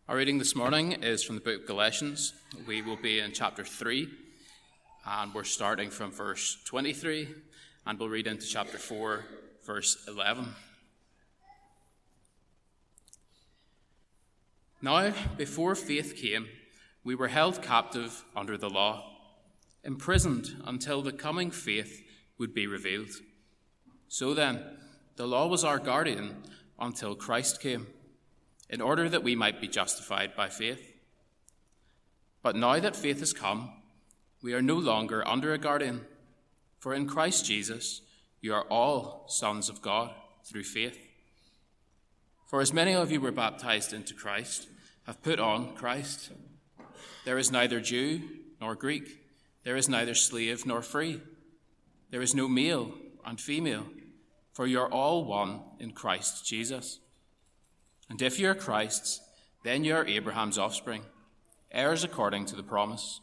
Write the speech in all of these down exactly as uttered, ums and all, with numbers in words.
Our reading this morning is from the book of Galatians. We will be in chapter three, and we're starting from verse twenty-three, and we'll read into chapter four, verse eleven. Now, before faith came, we were held captive under the law, imprisoned until the coming faith would be revealed. So then, the law was our guardian until Christ came, in order that we might be justified by faith. But now that faith has come, we are no longer under a guardian, for in Christ Jesus you are all sons of God through faith. For as many of you were baptized into Christ have put on Christ. There is neither Jew nor Greek, there is neither slave nor free, there is no male and female, for you are all one in Christ Jesus. And if you are Christ's, then you are Abraham's offspring, heirs according to the promise.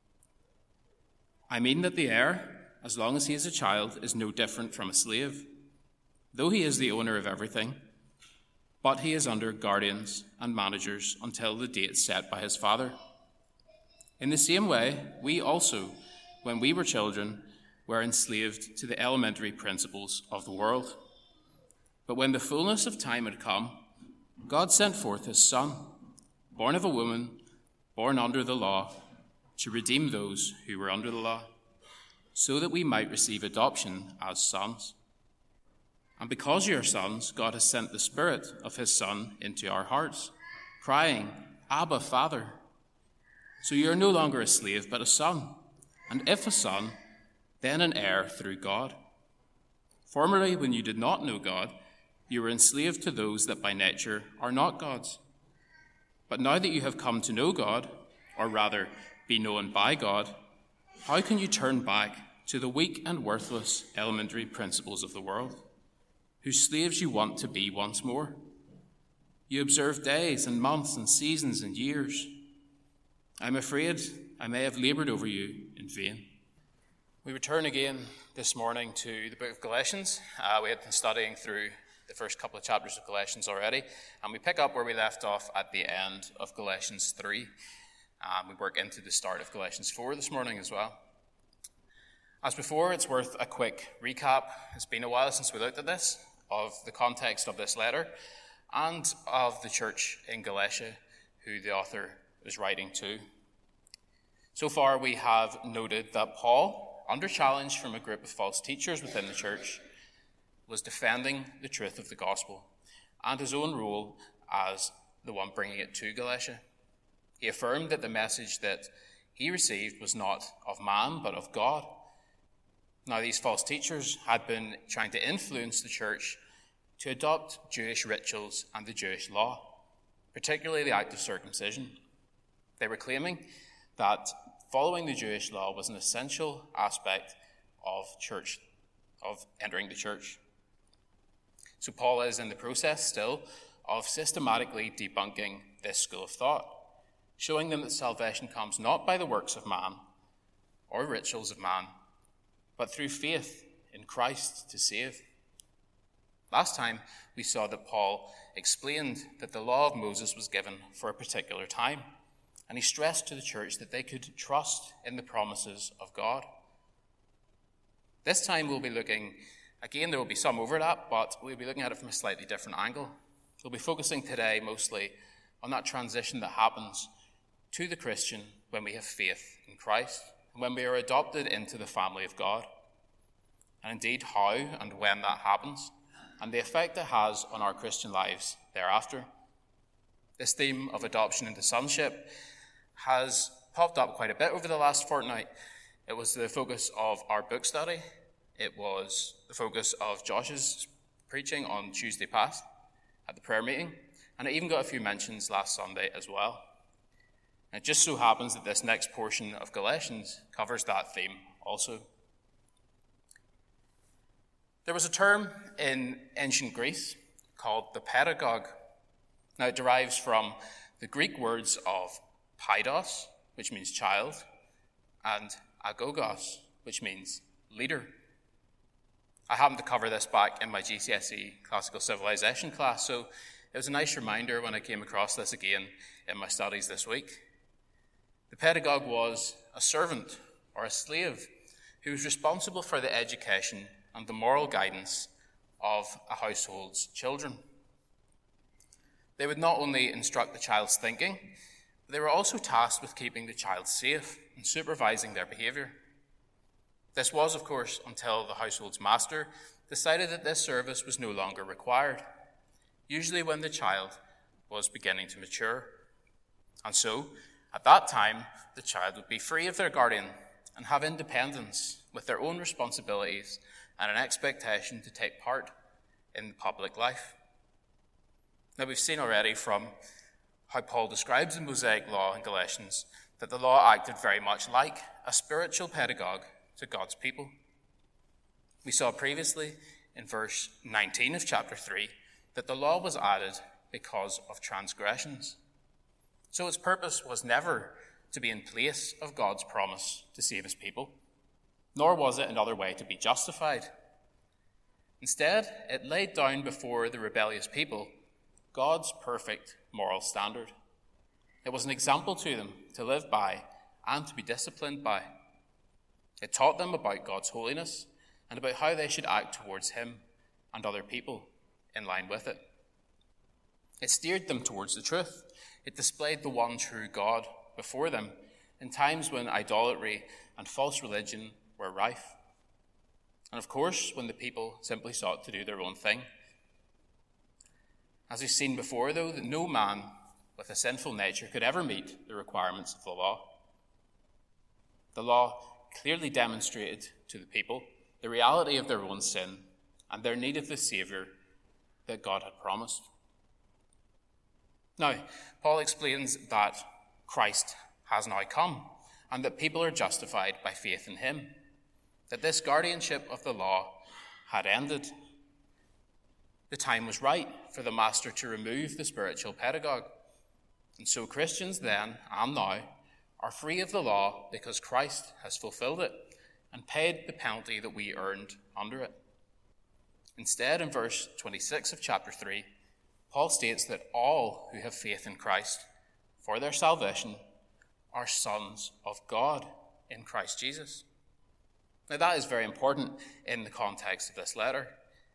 I mean that the heir, as long as he is a child, is no different from a slave, though he is the owner of everything, but he is under guardians and managers until the date set by his father. In the same way, we also, when we were children, were enslaved to the elementary principles of the world. But when the fullness of time had come, God sent forth his Son, born of a woman, born under the law, to redeem those who were under the law, so that we might receive adoption as sons. And because you are sons, God has sent the Spirit of his Son into our hearts, crying, Abba, Father. So you are no longer a slave, but a son, and if a son, then an heir through God. Formerly, when you did not know God, you were enslaved to those that by nature are not God's. But now that you have come to know God, or rather be known by God, how can you turn back to the weak and worthless elementary principles of the world, whose slaves you want to be once more? You observe days and months and seasons and years. I'm afraid I may have labored over you in vain. We return again this morning to the book of Galatians. Uh, we had been studying through the first couple of chapters of Galatians already, and we pick up where we left off at the end of Galatians three. Um, we work into the start of Galatians four this morning as well. As before, it's worth a quick recap. It's been a while since we looked at this, of the context of this letter, and of the church in Galatia, who the author is writing to. So far, we have noted that Paul, under challenge from a group of false teachers within the church, was defending the truth of the gospel and his own role as the one bringing it to Galatia. He affirmed that the message that he received was not of man, but of God. Now, these false teachers had been trying to influence the church to adopt Jewish rituals and the Jewish law, particularly the act of circumcision. They were claiming that following the Jewish law was an essential aspect of church, of entering the church. So Paul is in the process still of systematically debunking this school of thought, showing them that salvation comes not by the works of man or rituals of man, but through faith in Christ to save. Last time we saw that Paul explained that the law of Moses was given for a particular time, and he stressed to the church that they could trust in the promises of God. This time we'll be looking, again there will be some overlap, but we'll be looking at it from a slightly different angle. We'll be focusing today mostly on that transition that happens to the Christian when we have faith in Christ, and when we are adopted into the family of God, and indeed how and when that happens, and the effect it has on our Christian lives thereafter. This theme of adoption into sonship has popped up quite a bit over the last fortnight. It was the focus of our book study. It was the focus of Josh's preaching on Tuesday past at the prayer meeting, and it even got a few mentions last Sunday as well. And it just so happens that this next portion of Galatians covers that theme also. There was a term in ancient Greece called the pedagogue. Now, it derives from the Greek words of paidos, which means child, and agogos, which means leader. I happened to cover this back in my G C S E Classical Civilization class, so it was a nice reminder when I came across this again in my studies this week. The pedagogue was a servant or a slave who was responsible for the education and the moral guidance of a household's children. They would not only instruct the child's thinking, but they were also tasked with keeping the child safe and supervising their behaviour. This was, of course, until the household's master decided that this service was no longer required, usually when the child was beginning to mature. And so, at that time, the child would be free of their guardian and have independence with their own responsibilities and an expectation to take part in public life. Now, we've seen already from how Paul describes the Mosaic law in Galatians that the law acted very much like a spiritual pedagogue to God's people. We saw previously in verse nineteen of chapter three that the law was added because of transgressions. So its purpose was never to be in place of God's promise to save his people, nor was it another way to be justified. Instead, it laid down before the rebellious people God's perfect moral standard. It was an example to them to live by and to be disciplined by. It taught them about God's holiness and about how they should act towards him and other people in line with it. It steered them towards the truth. It displayed the one true God before them in times when idolatry and false religion were rife. And of course, when the people simply sought to do their own thing. As we've seen before, though, that no man with a sinful nature could ever meet the requirements of the law. The law clearly demonstrated to the people the reality of their own sin and their need of the Saviour that God had promised. Now, Paul explains that Christ has now come and that people are justified by faith in him, that this guardianship of the law had ended. The time was right for the master to remove the spiritual pedagogue. And so Christians then and now are free of the law because Christ has fulfilled it and paid the penalty that we earned under it. Instead, in verse twenty-six of chapter three, Paul states that all who have faith in Christ for their salvation are sons of God in Christ Jesus. Now that is very important in the context of this letter.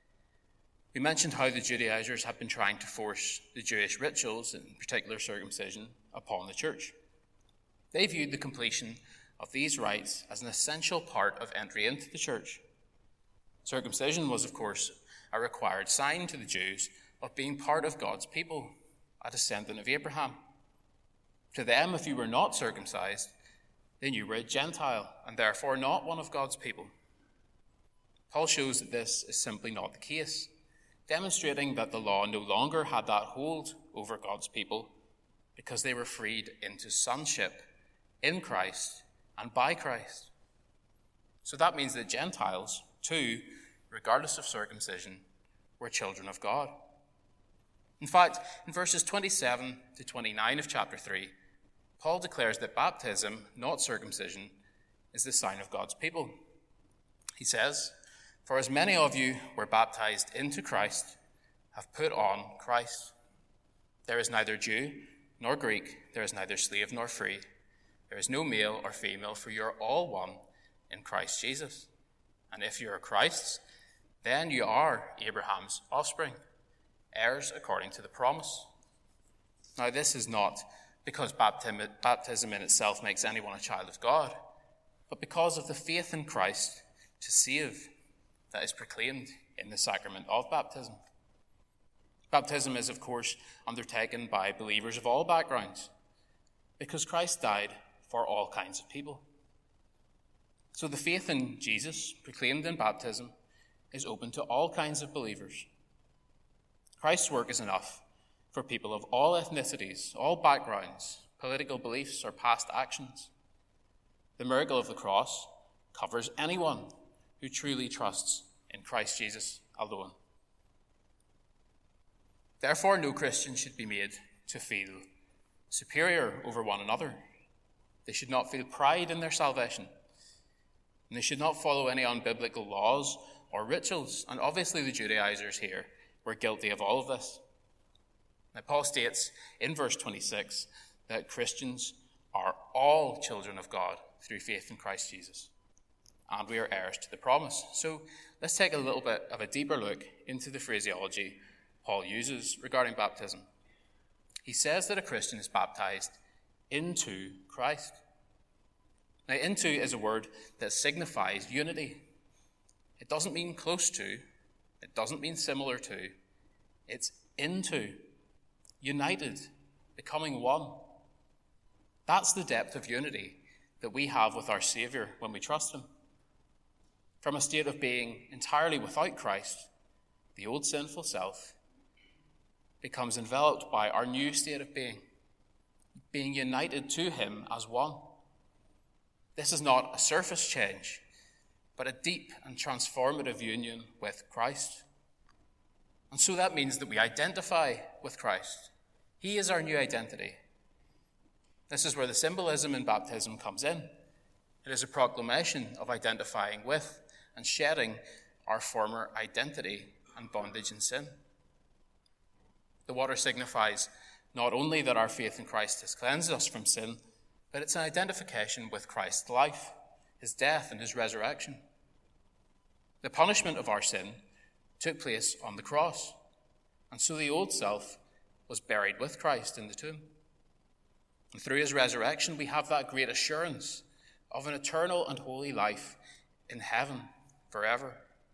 We mentioned how the Judaizers have been trying to force the Jewish rituals, in particular circumcision, upon the church. They viewed the completion of these rites as an essential part of entry into the church. Circumcision was, of course, a required sign to the Jews of being part of God's people, a descendant of Abraham. To them, if you were not circumcised, then you were a Gentile and therefore not one of God's people. Paul shows that this is simply not the case, demonstrating that the law no longer had that hold over God's people because they were freed into sonship in Christ and by Christ. So that means that Gentiles, too, regardless of circumcision, were children of God. In fact, in verses twenty-seven to twenty-nine of chapter three, Paul declares that baptism, not circumcision, is the sign of God's people. He says, "For as many of you were baptized into Christ, have put on Christ. There is neither Jew nor Greek, there is neither slave nor free. There is no male or female, for you are all one in Christ Jesus. And if you are Christ's, then you are Abraham's offspring, heirs according to the promise." Now this is not because baptism in itself makes anyone a child of God, but because of the faith in Christ to save that is proclaimed in the sacrament of baptism. Baptism is, of course, undertaken by believers of all backgrounds, because Christ died for all kinds of people. So the faith in Jesus, proclaimed in baptism, is open to all kinds of believers. Christ's work is enough for people of all ethnicities, all backgrounds, political beliefs, or past actions. The miracle of the cross covers anyone who truly trusts in Christ Jesus alone. Therefore, no Christian should be made to feel superior over one another. They should not feel pride in their salvation. And they should not follow any unbiblical laws or rituals. And obviously the Judaizers here were guilty of all of this. Now, Paul states in verse twenty-six that Christians are all children of God through faith in Christ Jesus, and we are heirs to the promise. So let's take a little bit of a deeper look into the phraseology Paul uses regarding baptism. He says that a Christian is baptized into Christ. Now, into is a word that signifies unity. It doesn't mean close to. It doesn't mean similar to. It's into, united, becoming one. That's the depth of unity that we have with our Saviour when we trust him. From a state of being entirely without Christ, the old sinful self becomes enveloped by our new state of being, being united to him as one. This is not a surface change, but a deep and transformative union with Christ. And so that means that we identify with Christ. He is our new identity. This is where the symbolism in baptism comes in. It is a proclamation of identifying with and shedding our former identity and bondage in sin. The water signifies not only that our faith in Christ has cleansed us from sin, but it's an identification with Christ's life, his death, and his resurrection. The punishment of our sin took place on the cross, and so the old self was buried with Christ in the tomb. And through his resurrection, we have that great assurance of an eternal and holy life in heaven forever.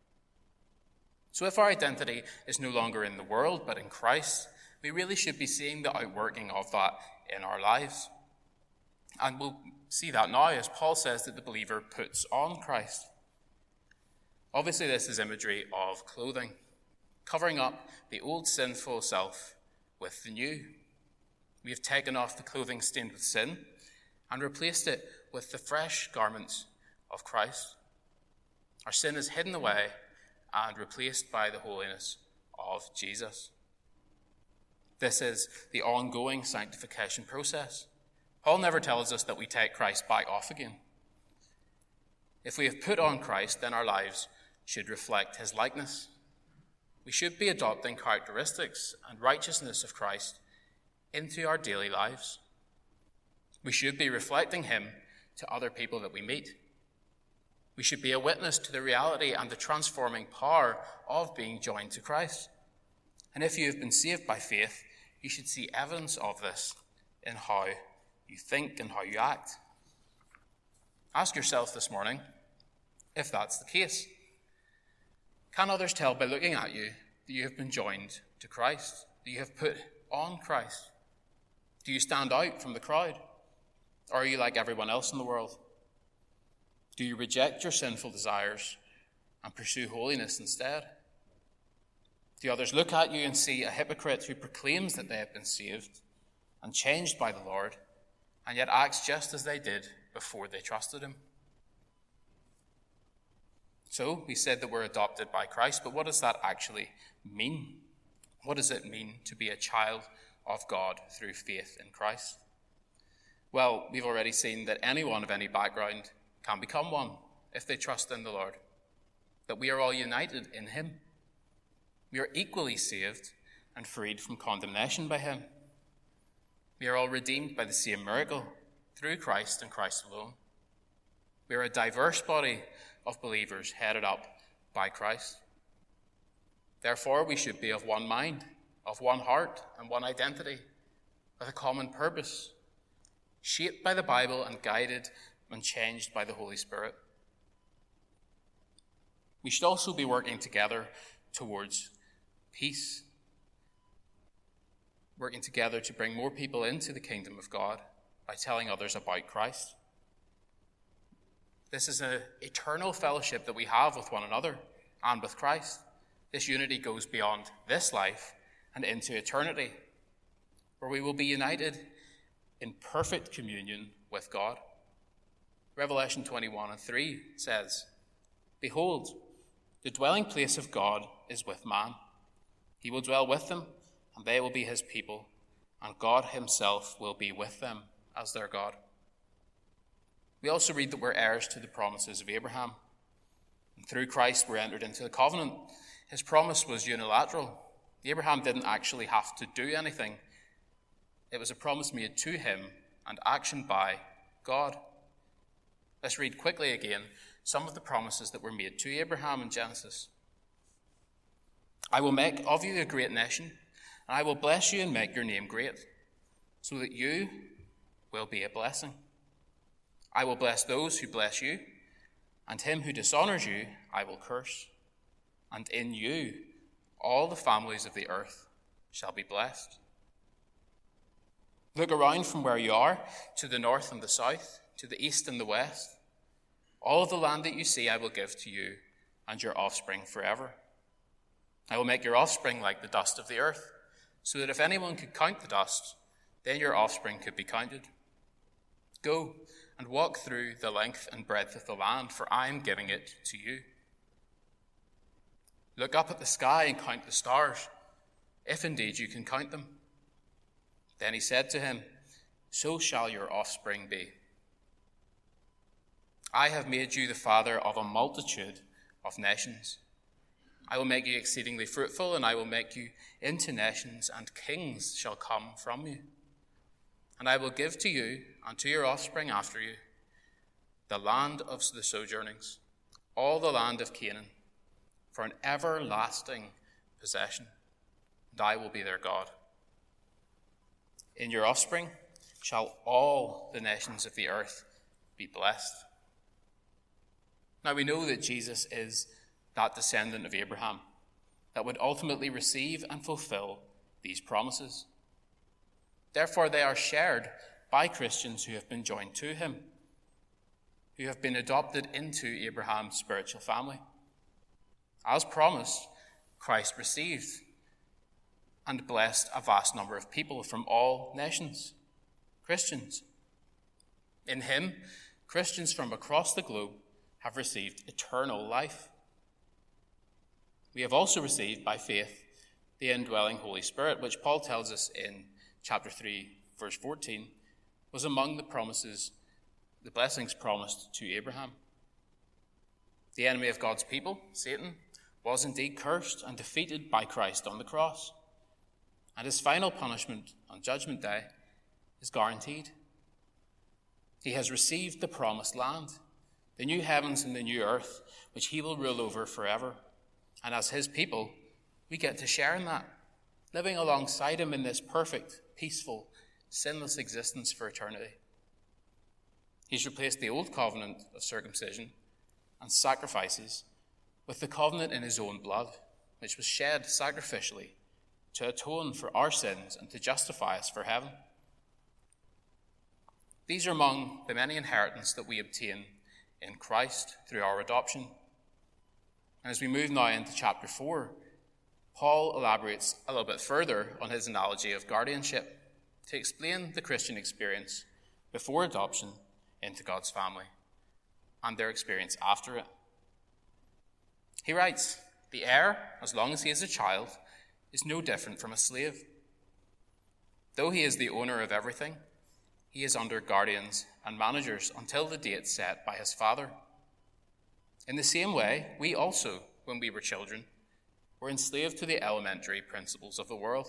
So if our identity is no longer in the world, but in Christ, we really should be seeing the outworking of that in our lives. And we'll see that now as Paul says that the believer puts on Christ. Obviously, this is imagery of clothing, covering up the old sinful self with the new. We have taken off the clothing stained with sin and replaced it with the fresh garments of Christ. Our sin is hidden away and replaced by the holiness of Jesus. This is the ongoing sanctification process. Paul never tells us that we take Christ back off again. If we have put on Christ, then our lives should reflect his likeness. We should be adopting characteristics and righteousness of Christ into our daily lives. We should be reflecting him to other people that we meet. We should be a witness to the reality and the transforming power of being joined to Christ. And if you have been saved by faith, you should see evidence of this in how you think and how you act. Ask yourself this morning if that's the case. Can others tell by looking at you that you have been joined to Christ, that you have put on Christ? Do you stand out from the crowd? Or are you like everyone else in the world? Do you reject your sinful desires and pursue holiness instead? Do others look at you and see a hypocrite who proclaims that they have been saved and changed by the Lord, and yet acts just as they did before they trusted him? So, we said that we're adopted by Christ, but what does that actually mean? What does it mean to be a child of God through faith in Christ? Well, we've already seen that anyone of any background can become one if they trust in the Lord, that we are all united in him. We are equally saved and freed from condemnation by him. We are all redeemed by the same miracle through Christ and Christ alone. We are a diverse body of believers headed up by Christ. Therefore, we should be of one mind, of one heart and one identity, with a common purpose, shaped by the Bible and guided and changed by the Holy Spirit. We should also be working together towards peace, working together to bring more people into the kingdom of God by telling others about Christ. This is an eternal fellowship that we have with one another and with Christ. This unity goes beyond this life and into eternity, where we will be united in perfect communion with God. Revelation twenty-one and three says, "Behold, the dwelling place of God is with man. He will dwell with them, and they will be his people, and God himself will be with them as their God." We also read that we're heirs to the promises of Abraham. And through Christ, we're entered into the covenant. His promise was unilateral. Abraham didn't actually have to do anything. It was a promise made to him and action by God. Let's read quickly again some of the promises that were made to Abraham in Genesis. I will make of you a great nation, and I will bless you and make your name great, so that you will be a blessing. I will bless those who bless you, and him who dishonors you I will curse. And in you all the families of the earth shall be blessed. Look around from where you are, to the north and the south, to the east and the west. All of the land that you see I will give to you and your offspring forever. I will make your offspring like the dust of the earth, so that if anyone could count the dust, then your offspring could be counted. Go and walk through the length and breadth of the land, for I am giving it to you. Look up at the sky and count the stars, if indeed you can count them. Then he said to him, so shall your offspring be. I have made you the father of a multitude of nations. I will make you exceedingly fruitful, and I will make you into nations, and kings shall come from you. And I will give to you and to your offspring after you the land of the sojournings, all the land of Canaan, for an everlasting possession, and I will be their God. In your offspring shall all the nations of the earth be blessed. Now we know that Jesus is that descendant of Abraham that would ultimately receive and fulfill these promises. Therefore, they are shared by Christians who have been joined to him, who have been adopted into Abraham's spiritual family. As promised, Christ received and blessed a vast number of people from all nations, Christians. In him, Christians from across the globe have received eternal life. We have also received by faith the indwelling Holy Spirit, which Paul tells us in chapter three, verse fourteen, was among the promises, the blessings promised to Abraham. The enemy of God's people, Satan, was indeed cursed and defeated by Christ on the cross. And his final punishment on Judgment Day is guaranteed. He has received the promised land, the new heavens and the new earth, which he will rule over forever. And as his people, we get to share in that, living alongside him in this perfect, peaceful, sinless existence for eternity. He's replaced the old covenant of circumcision and sacrifices with the covenant in his own blood, which was shed sacrificially to atone for our sins and to justify us for heaven. These are among the many inheritance that we obtain in Christ through our adoption. And as we move now into chapter four, Paul elaborates a little bit further on his analogy of guardianship to explain the Christian experience before adoption into God's family and their experience after it. He writes, the heir, as long as he is a child, is no different from a slave. Though he is the owner of everything, he is under guardians and managers until the date set by his father. In the same way, we also, when we were children, were enslaved to the elementary principles of the world.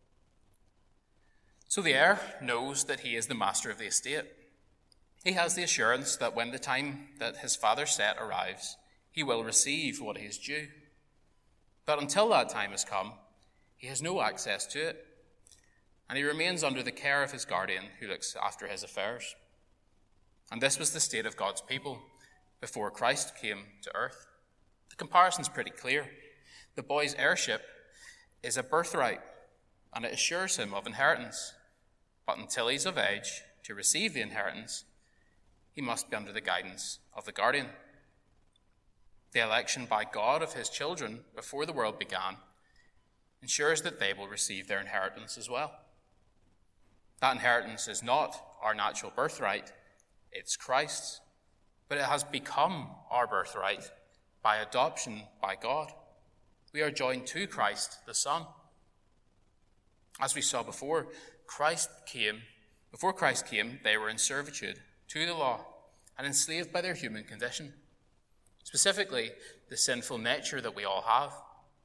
So the heir knows that he is the master of the estate. He has the assurance that when the time that his father set arrives, he will receive what is due. But until that time has come, he has no access to it, and he remains under the care of his guardian who looks after his affairs. And this was the state of God's people before Christ came to earth. The comparison's pretty clear. The boy's heirship is a birthright, and it assures him of inheritance. But until he's of age to receive the inheritance, he must be under the guidance of the guardian. The election by God of his children before the world began ensures that they will receive their inheritance as well. That inheritance is not our natural birthright, it's Christ's, but it has become our birthright by adoption by God. We are joined to Christ, the Son. As we saw before, Christ came, before Christ came, they were in servitude to the law and enslaved by their human condition, specifically the sinful nature that we all have.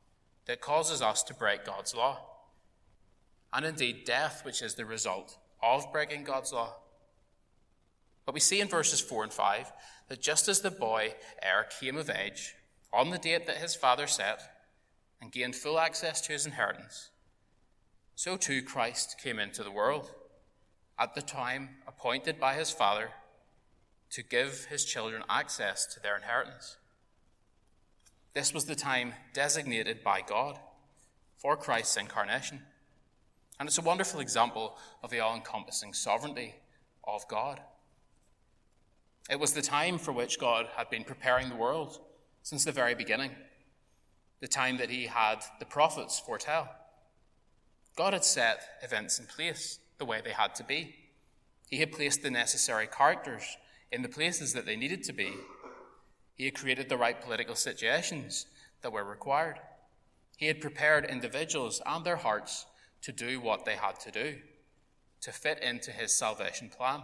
that causes us to break God's law, and indeed death, which is the result of breaking God's law. But we see in verses four and five that just as the boy heir came of age on the date that his father set and gained full access to his inheritance, so too Christ came into the world at the time appointed by his Father to give his children access to their inheritance. This was the time designated by God for Christ's incarnation. And it's a wonderful example of the all-encompassing sovereignty of God. It was the time for which God had been preparing the world since the very beginning, the time that he had the prophets foretell. God had set events in place the way they had to be. He had placed the necessary characters in the places that they needed to be. He had created the right political situations that were required. He had prepared individuals and their hearts to do what they had to do, to fit into his salvation plan.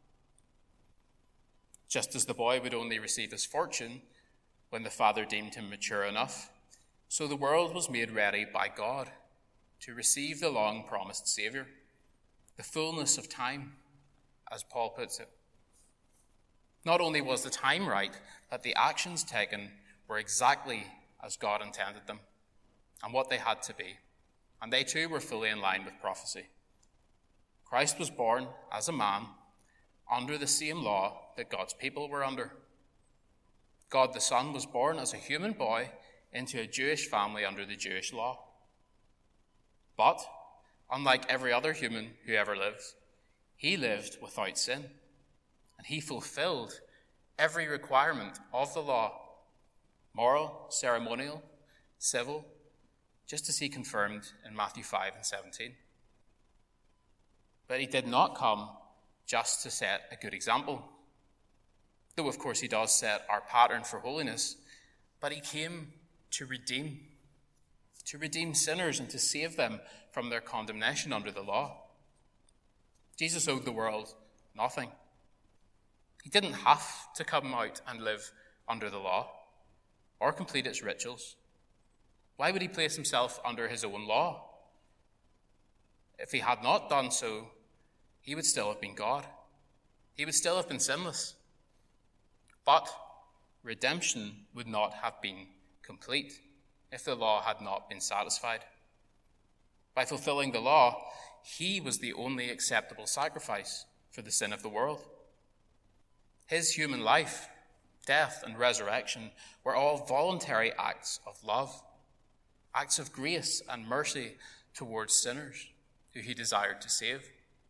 Just as the boy would only receive his fortune when the father deemed him mature enough, so the world was made ready by God to receive the long-promised Saviour, the fullness of time, as Paul puts it. Not only was the time right, but the actions taken were exactly as God intended them and what they had to be, and they too were fully in line with prophecy. Christ was born as a man under the same law that God's people were under. God the Son was born as a human boy into a Jewish family under the Jewish law. But, unlike every other human who ever lived, he lived without sin, and he fulfilled every requirement of the law, moral, ceremonial, civil, just as he confirmed in Matthew five and seventeen. But he did not come just to set a good example, though of course he does set our pattern for holiness, but he came to redeem, to redeem sinners and to save them from their condemnation under the law. Jesus owed the world nothing. He didn't have to come out and live under the law or complete its rituals. Why would he place himself under his own law? If he had not done so, he would still have been God. He would still have been sinless. But redemption would not have been complete if the law had not been satisfied. By fulfilling the law, he was the only acceptable sacrifice for the sin of the world. His human life, death, and resurrection were all voluntary acts of love, acts of grace and mercy towards sinners who he desired to save.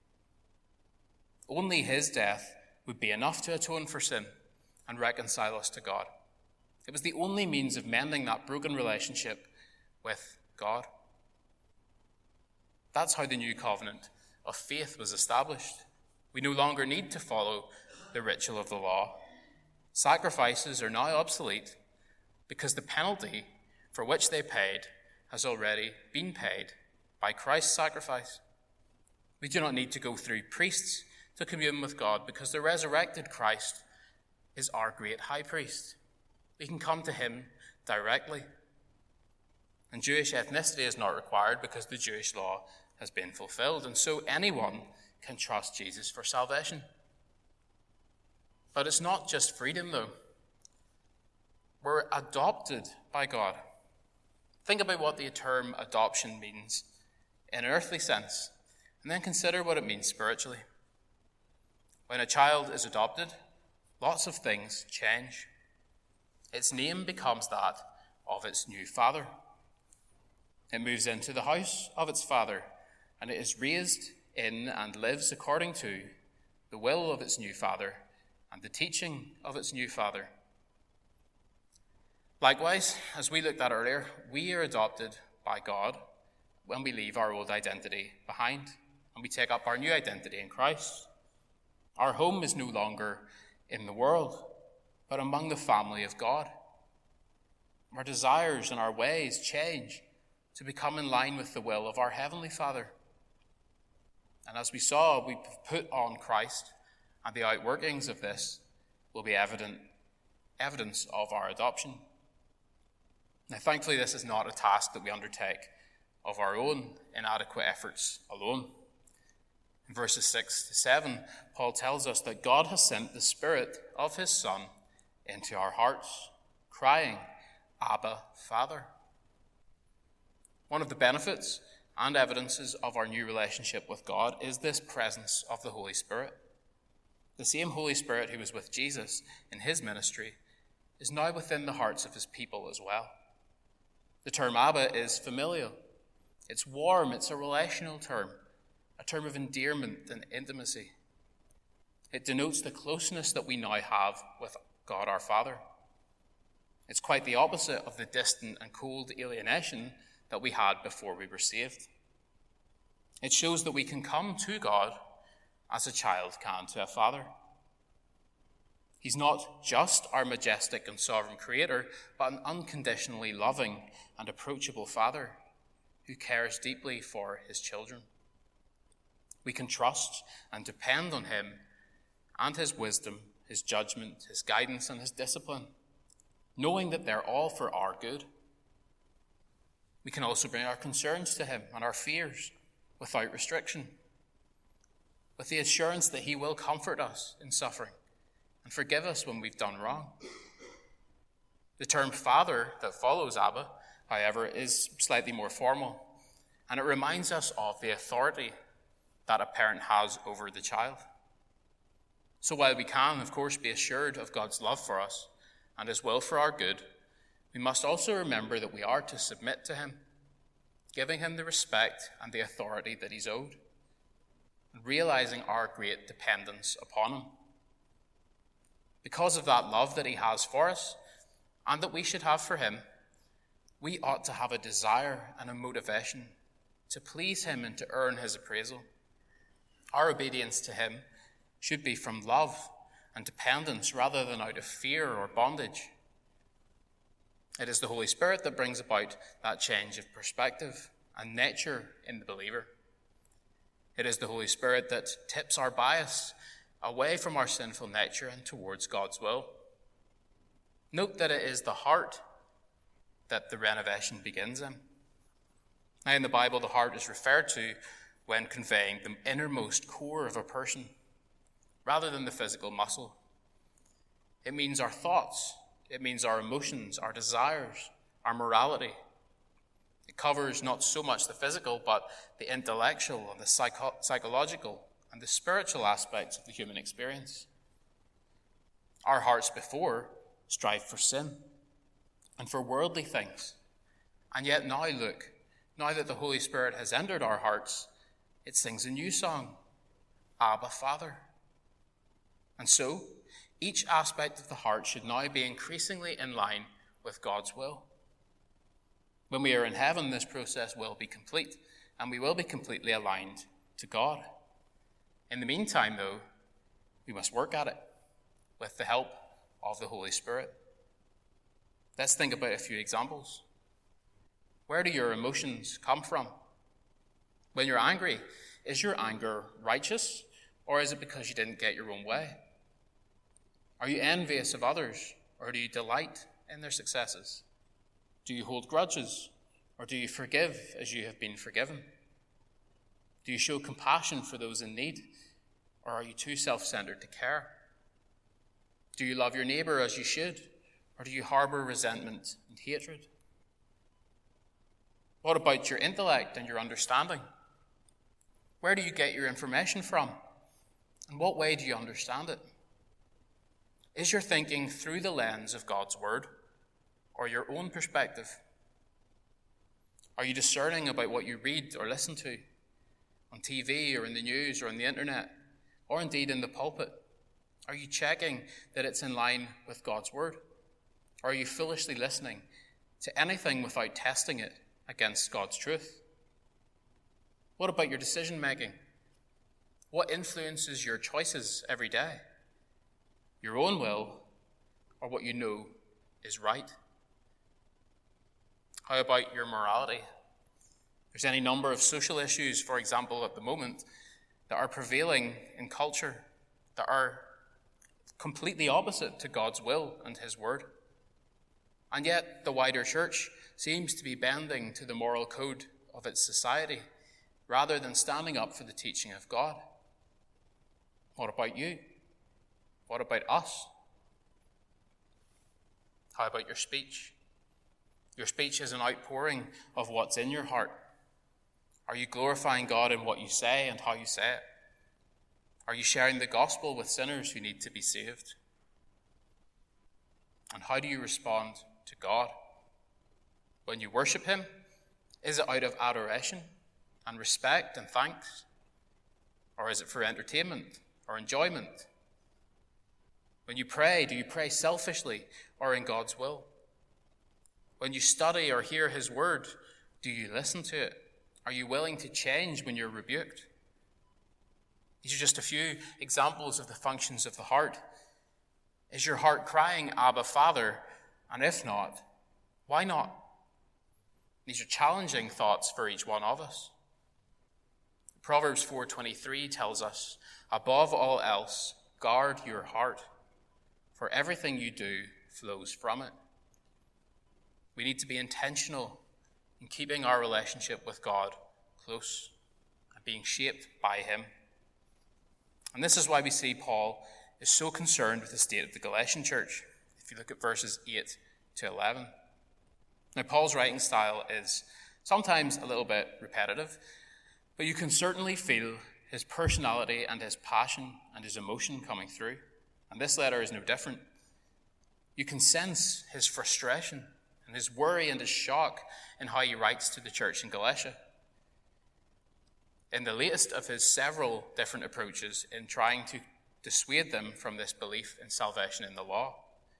Only his death would be enough to atone for sin and reconcile us to God. It was the only means of mending that broken relationship with God. That's how the new covenant of faith was established. We no longer need to follow the ritual of the law. Sacrifices are now obsolete because the penalty for which they paid has already been paid by Christ's sacrifice. We do not need to go through priests to commune with God because the resurrected Christ is our great high priest. We can come to him directly. And Jewish ethnicity is not required because the Jewish law has been fulfilled, and so anyone can trust Jesus for salvation. But it's not just freedom, though. We're adopted by God. Think about what the term adoption means in an earthly sense, and then consider what it means spiritually. When a child is adopted, lots of things change. Its name becomes that of its new father. It moves into the house of its father, and it is raised in and lives according to the will of its new father and the teaching of its new father. Likewise, as we looked at earlier, we are adopted by God when we leave our old identity behind and we take up our new identity in Christ. Our home is no longer in the world, but among the family of God. Our desires and our ways change to become in line with the will of our Heavenly Father. And as we saw, we put on Christ, and the outworkings of this will be evident, evidence of our adoption. Now, thankfully, this is not a task that we undertake of our own inadequate efforts alone. In verses six to seven, Paul tells us that God has sent the Spirit of his Son into our hearts, crying, Abba, Father. One of the benefits and evidences of our new relationship with God is this presence of the Holy Spirit. The same Holy Spirit who was with Jesus in his ministry is now within the hearts of his people as well. The term Abba is familial. It's warm, it's a relational term, a term of endearment and intimacy. It denotes the closeness that we now have with God our Father. It's quite the opposite of the distant and cold alienation that we had before we were saved. It shows that we can come to God as a child can to a father. He's not just our majestic and sovereign creator, but an unconditionally loving and approachable father who cares deeply for his children. We can trust and depend on him and his wisdom, his judgment, his guidance, and his discipline, knowing that they're all for our good. We can also bring our concerns to him and our fears without restriction, with the assurance that he will comfort us in suffering and forgive us when we've done wrong. The term father that follows Abba, however, is slightly more formal, and it reminds us of the authority that a parent has over the child. So while we can, of course, be assured of God's love for us and his will for our good, we must also remember that we are to submit to him, giving him the respect and the authority that he's owed, and realizing our great dependence upon him. Because of that love that he has for us and that we should have for him, we ought to have a desire and a motivation to please him and to earn his appraisal. Our obedience to him should be from love and dependence rather than out of fear or bondage. It is the Holy Spirit that brings about that change of perspective and nature in the believer. It is the Holy Spirit that tips our bias away from our sinful nature and towards God's will. Note that it is the heart that the renovation begins in. Now, in the Bible, the heart is referred to when conveying the innermost core of a person, rather than the physical muscle. It means our thoughts. It means our emotions, our desires, our morality. It covers not so much the physical, but the intellectual and the psycho- psychological and the spiritual aspects of the human experience. Our hearts before strive for sin and for worldly things. And yet now look, now that the Holy Spirit has entered our hearts, it sings a new song, Abba, Father. And so, each aspect of the heart should now be increasingly in line with God's will. When we are in heaven, this process will be complete, and we will be completely aligned to God. In the meantime, though, we must work at it with the help of the Holy Spirit. Let's think about a few examples. Where do your emotions come from? When you're angry, is your anger righteous, or is it because you didn't get your own way? Are you envious of others, or do you delight in their successes? Do you hold grudges, or do you forgive as you have been forgiven? Do you show compassion for those in need, or are you too self-centered to care? Do you love your neighbor as you should, or do you harbor resentment and hatred? What about your intellect and your understanding? Where do you get your information from? In what way do you understand it? Is your thinking through the lens of God's word, or your own perspective? Are you discerning about what you read or listen to on T V or in the news or on the internet, or indeed in the pulpit? Are you checking that it's in line with God's word? Or are you foolishly listening to anything without testing it against God's truth? What about your decision making? What influences your choices every day? Your own will, or what you know is right? How about your morality? There's any number of social issues, for example, at the moment, that are prevailing in culture, that are completely opposite to God's will and his word. And yet the wider church seems to be bending to the moral code of its society rather than standing up for the teaching of God. What about you? What about us? How about your speech? Your speech is an outpouring of what's in your heart. Are you glorifying God in what you say and how you say it? Are you sharing the gospel with sinners who need to be saved? And how do you respond to God? When you worship him, is it out of adoration and respect and thanks? Or is it for entertainment or enjoyment? When you pray, do you pray selfishly or in God's will? When you study or hear his word, do you listen to it? Are you willing to change when you're rebuked? These are just a few examples of the functions of the heart. Is your heart crying, Abba, Father? And if not, why not? These are challenging thoughts for each one of us. Proverbs four twenty-three tells us, above all else, guard your heart, for everything you do flows from it. We need to be intentional in keeping our relationship with God close and being shaped by him. And this is why we see Paul is so concerned with the state of the Galatian church, if you look at verses eight to eleven. Now, Paul's writing style is sometimes a little bit repetitive, but you can certainly feel his personality and his passion and his emotion coming through. And this letter is no different. You can sense his frustration and his worry and his shock in how he writes to the church in Galatia. In the latest of his several different approaches in trying to dissuade them from this belief in salvation in the law,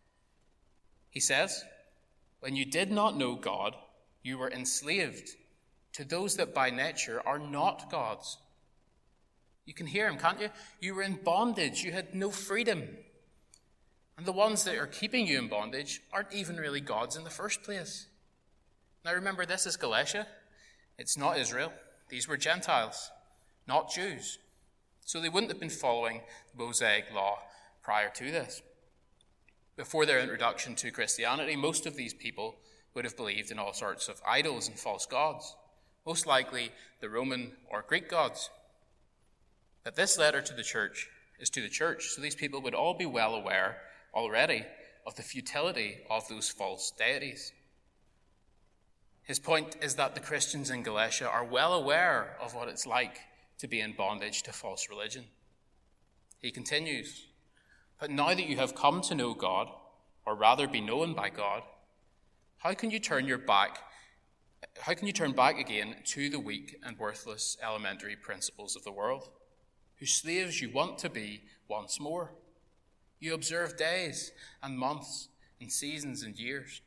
he says, when you did not know God, you were enslaved to those that by nature are not God's. You can hear him, can't you? You were in bondage. You had no freedom. And the ones that are keeping you in bondage aren't even really God's in the first place. Now remember, this is Galatia. It's not Israel. These were Gentiles, not Jews. So they wouldn't have been following the Mosaic law prior to this. Before their introduction to Christianity, most of these people would have believed in all sorts of idols and false gods, most likely the Roman or Greek gods. But this letter to the church is to the church, so these people would all be well aware already of the futility of those false deities. His point is that the Christians in Galatia are well aware of what it's like to be in bondage to false religion. He continues, but now that you have come to know God, or rather be known by God, how can you turn your back, how can you turn back again to the weak and worthless elementary principles of the world, whose slaves you want to be once more? You observe days and months and seasons and years.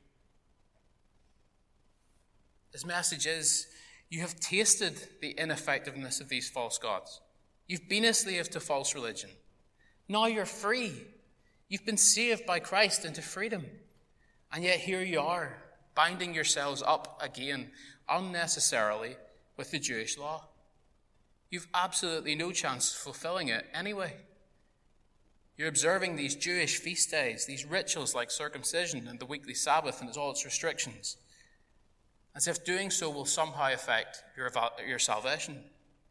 His message is, you have tasted the ineffectiveness of these false gods. You've been a slave to false religion. Now you're free. You've been saved by Christ into freedom. And yet here you are, binding yourselves up again unnecessarily with the Jewish law. You've absolutely no chance of fulfilling it anyway. You're observing these Jewish feast days, these rituals like circumcision and the weekly Sabbath and all its restrictions, as if doing so will somehow affect your, your salvation.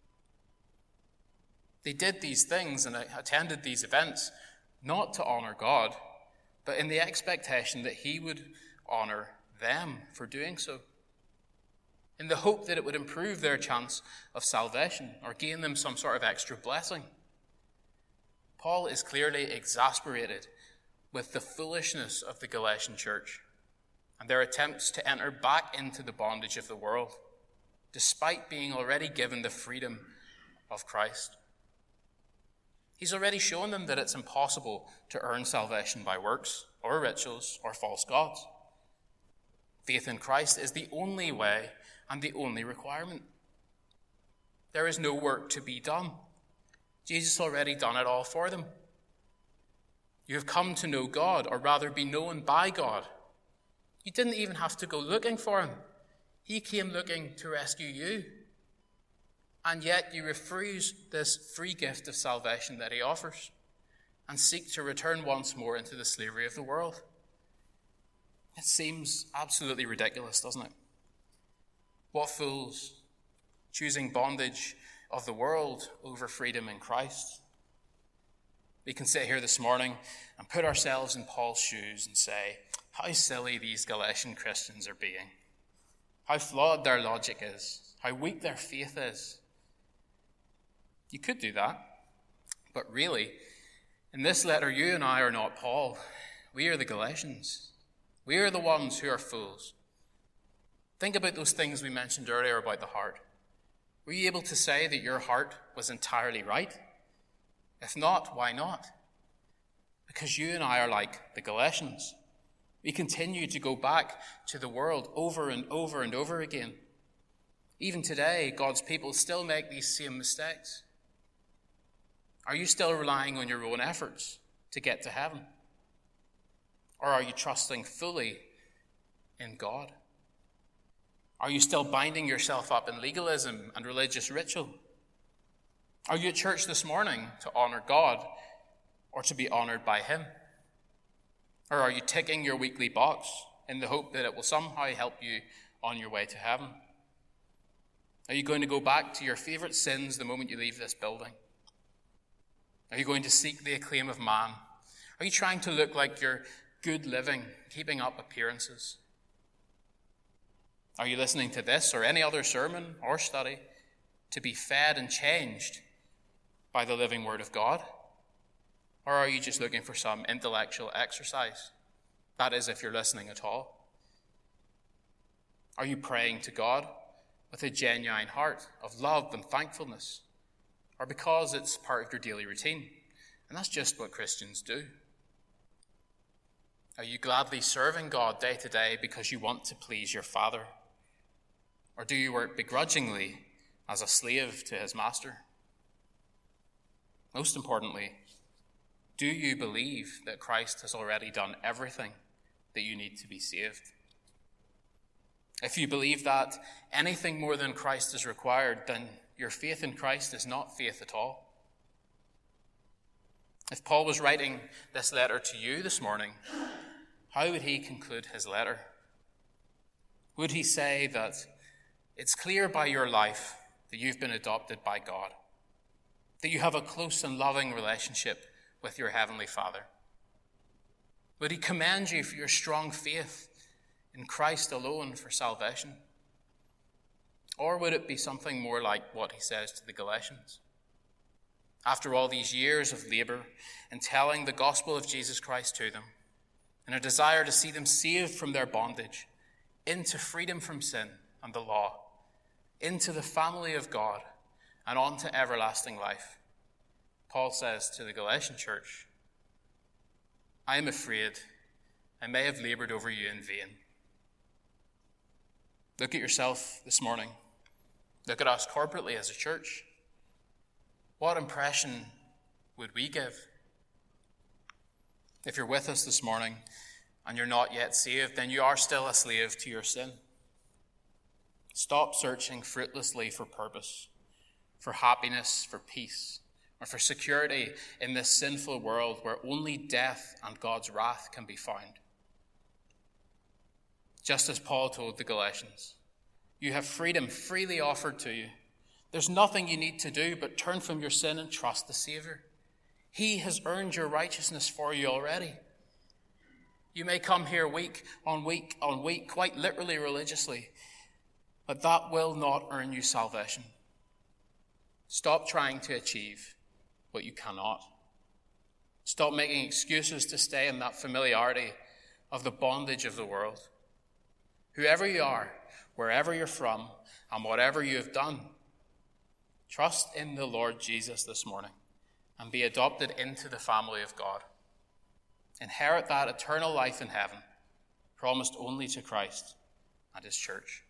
They did these things and attended these events not to honor God, but in the expectation that he would honor them for doing so, in the hope that it would improve their chance of salvation or gain them some sort of extra blessing. Paul is clearly exasperated with the foolishness of the Galatian church and their attempts to enter back into the bondage of the world, despite being already given the freedom of Christ. He's already shown them that it's impossible to earn salvation by works or rituals or false gods. Faith in Christ is the only way and the only requirement. There is no work to be done. Jesus already done it all for them. You have come to know God, or rather be known by God. You didn't even have to go looking for him. He came looking to rescue you. And yet you refuse this free gift of salvation that he offers and seek to return once more into the slavery of the world. It seems absolutely ridiculous, doesn't it? What fools, choosing bondage of the world over freedom in Christ. We can sit here this morning and put ourselves in Paul's shoes and say, how silly these Galatian Christians are being. How flawed their logic is. How weak their faith is. You could do that. But really, in this letter, you and I are not Paul. We are the Galatians. We are the ones who are fools. Think about those things we mentioned earlier about the heart. Were you able to say that your heart was entirely right? If not, why not? Because you and I are like the Galatians. We continue to go back to the world over and over and over again. Even today, God's people still make these same mistakes. Are you still relying on your own efforts to get to heaven? Or are you trusting fully in God? Are you still binding yourself up in legalism and religious ritual? Are you at church this morning to honor God or to be honored by Him? Or are you ticking your weekly box in the hope that it will somehow help you on your way to heaven? Are you going to go back to your favorite sins the moment you leave this building? Are you going to seek the acclaim of man? Are you trying to look like you're good living, keeping up appearances? Are you listening to this or any other sermon or study to be fed and changed by the living Word of God? Or are you just looking for some intellectual exercise? That is, if you're listening at all. Are you praying to God with a genuine heart of love and thankfulness? Or because it's part of your daily routine? And that's just what Christians do. Are you gladly serving God day to day because you want to please your Father? Or do you work begrudgingly as a slave to his master? Most importantly, do you believe that Christ has already done everything that you need to be saved? If you believe that anything more than Christ is required, then your faith in Christ is not faith at all. If Paul was writing this letter to you this morning, how would he conclude his letter? Would he say that it's clear by your life that you've been adopted by God, that you have a close and loving relationship with your Heavenly Father? Would he commend you for your strong faith in Christ alone for salvation? Or would it be something more like what he says to the Galatians? After all these years of labor in telling the gospel of Jesus Christ to them, and a desire to see them saved from their bondage, into freedom from sin and the law, into the family of God, and on to everlasting life, Paul says to the Galatian church, I am afraid I may have labored over you in vain. Look at yourself this morning. Look at us corporately as a church. What impression would we give? If you're with us this morning and you're not yet saved, then you are still a slave to your sin. Stop searching fruitlessly for purpose, for happiness, for peace, or for security in this sinful world where only death and God's wrath can be found. Just as Paul told the Galatians, you have freedom freely offered to you. There's nothing you need to do but turn from your sin and trust the Savior. He has earned your righteousness for you already. You may come here week on week on week, quite literally religiously, but that will not earn you salvation. Stop trying to achieve what you cannot. Stop making excuses to stay in that familiarity of the bondage of the world. Whoever you are, wherever you're from, and whatever you have done, trust in the Lord Jesus this morning and be adopted into the family of God. Inherit that eternal life in heaven, promised only to Christ and his church.